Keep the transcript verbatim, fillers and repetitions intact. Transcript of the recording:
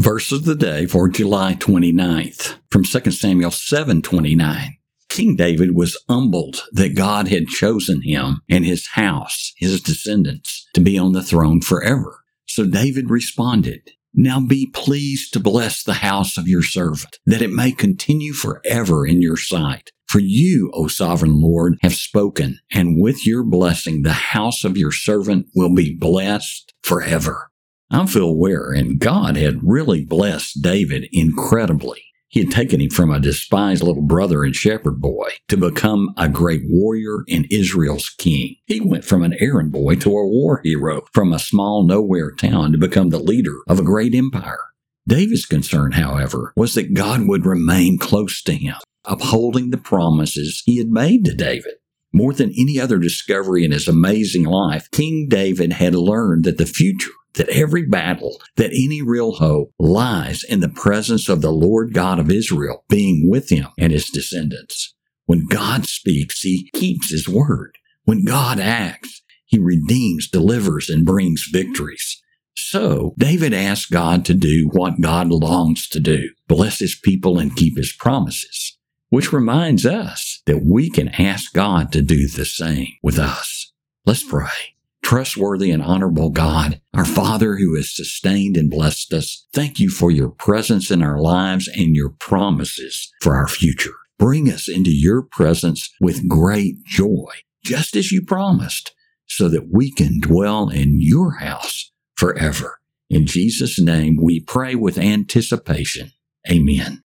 Verse of the day for July twenty-ninth from Second Samuel seven twenty-nine. King David was humbled that God had chosen him and his house, his descendants, to be on the throne forever. So David responded, "Now be pleased to bless the house of your servant, that it may continue forever in your sight. For you, O sovereign Lord, have spoken, and with your blessing the house of your servant will be blessed forever." I'm full aware, and God had really blessed David incredibly. He had taken him from a despised little brother and shepherd boy to become a great warrior and Israel's king. He went from an errand boy to a war hero, from a small nowhere town to become the leader of a great empire. David's concern, however, was that God would remain close to him, upholding the promises he had made to David. More than any other discovery in his amazing life, King David had learned that the future, that every battle, that any real hope lies in the presence of the Lord God of Israel being with him and his descendants. When God speaks, he keeps his word. When God acts, he redeems, delivers, and brings victories. So David asked God to do what God longs to do, bless his people and keep his promises, which reminds us that we can ask God to do the same with us. Let's pray. Trustworthy and honorable God, our Father who has sustained and blessed us, thank you for your presence in our lives and your promises for our future. Bring us into your presence with great joy, just as you promised, so that we can dwell in your house forever. In Jesus' name we pray with anticipation. Amen.